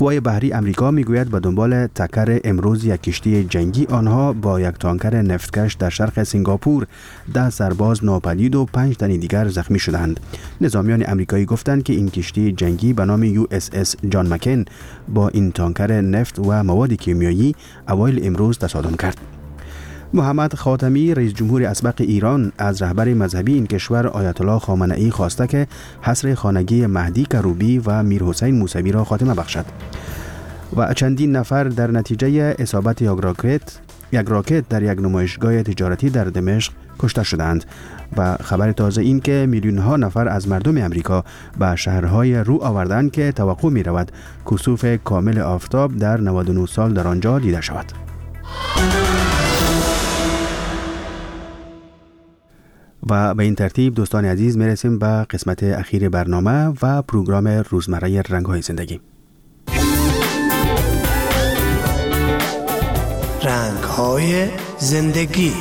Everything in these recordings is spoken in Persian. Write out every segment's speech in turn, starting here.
قوای بحری امریکا میگوید به دنبال تکر امروز یک کشتی جنگی آنها با یک تانکر نفتکش در شرق سنگاپور 10 سرباز ناپدید و 5 تن دیگر زخمی شدند. نظامیان امریکایی گفتند که این کشتی جنگی به نام USS جان مکین با این تانکر نفت و مواد کیمیایی اوایل امروز تصادم کرد. محمد خاتمی رئیس جمهور اسبق ایران از رهبر مذهبی این کشور آیت الله خامنه‌ای خواسته که حصر خانگی مهدی کروبی و میر حسین موسوی را خاتمه بخشد. و چندین نفر در نتیجه اصابت یک راکت در یک نمایشگاه تجارتی در دمشق کشته شدند. و خبر تازه این که میلیون ها نفر از مردم امریکا به شهرهای رو آوردند که توقع می رود کسوف کامل آفتاب در 99 سال در آنجا دیده شود. و به این ترتیب دوستان عزیز میرسیم به قسمت اخیر برنامه و پروگرام روزمره رنگ‌های زندگی. رنگ‌های زندگی.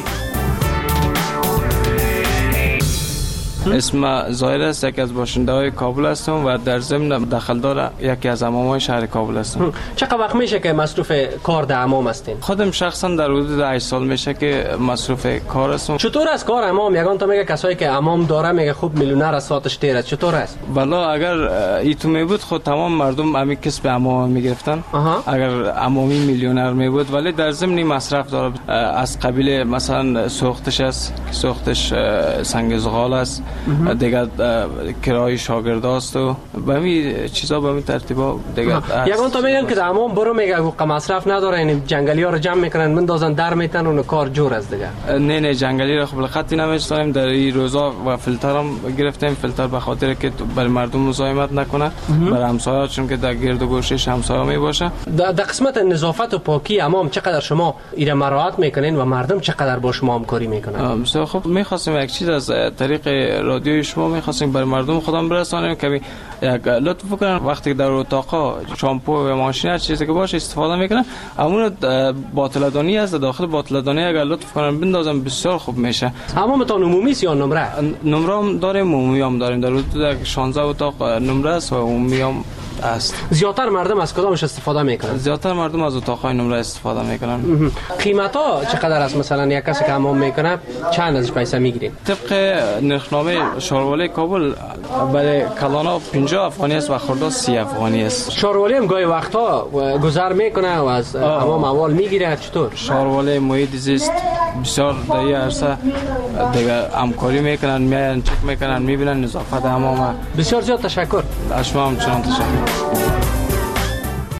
اسم ظاهر است، یکی از باشنده‌های کابل هستم و در ضمن دخلدار یکی از حمام‌های شهر کابل هستم. چقدر وقت میشه که مصروف کار در حمام هستین؟ خودم شخصا در حدود 8 سال میشه که مصروف کار هستم. چطور است کار حمام؟ یگان تا میگه کسایی که حمام داره میگه خوب میلیونر از ساعتش تیر است. چطور است؟ والا اگر ایتو میبود خود تمام مردم همین کسب حمام میگرفتن. اگر حمامی میلیونر میبود، ولی در ضمن مصرف داره از قبیل مثلا سوختش است، سوختش سنگ زغال است، دیگه کرای شاگرداست و به همین چیزا به همین ترتیبا دیگه. یگان تا میگن که در حمام برو میگه حقوق مصرف نداره، این جنگلی ها رو جمع میکنن مندازن در میتن اون کار جور است دیگه. نه جنگلی رو خب خطی نمیشتیم در این روزا و فیلتر هم گرفتیم، فیلتر به خاطر که برای مردم مزاحمت نکنه، برای همسایه‌ها، چون که در گرد و گوشش همسایه‌ها می باشه. در قسمت نظافت و پاکی حمام چقدر شما ایره مراعات میکنین و مردم چقدر با شما همکاری میکنن؟ خب می‌خواستیم یک چیز از طریق رادیوی شما می‌خواستیم برای مردم خودم برسانیم که یک لطف کنن وقتی در اتاقا شامپو و ماشین هر چیزی که باشه استفاده میکنن، همون باطله‌دانی است، داخل باطله‌دانی اگر لطف کنن بندازن بسیار خوب میشه. حمام تا عمومی است یا نمره؟ نمره هم داریم، عمومی هم داریم. در حدود 16 اتاق نمره است و عمومی هم است. زیاتر مردم از کدامش استفاده میکنن؟ زیاتر مردم از اتاق‌های نمره استفاده میکنن. قیمتا چقدر است؟ مثلا یک کسی که حمام میکنه چند ازش پیسه میگیرین؟ طبق نرخنامه شاروالی کابل برای کلانا 50 افغانی است و خرداد 30 افغانی است. شاروالی هم گاهی وقتا گذر میکنه و از حمام اموال میگیره. چطور؟ شاروالی محیط زیست بسیار در این عرصه دیگه همکاری میکنن، میان چک میکنن، میبینن نظافت حمام. بسیار زیاد تشکر. شما هم چنان تشکر.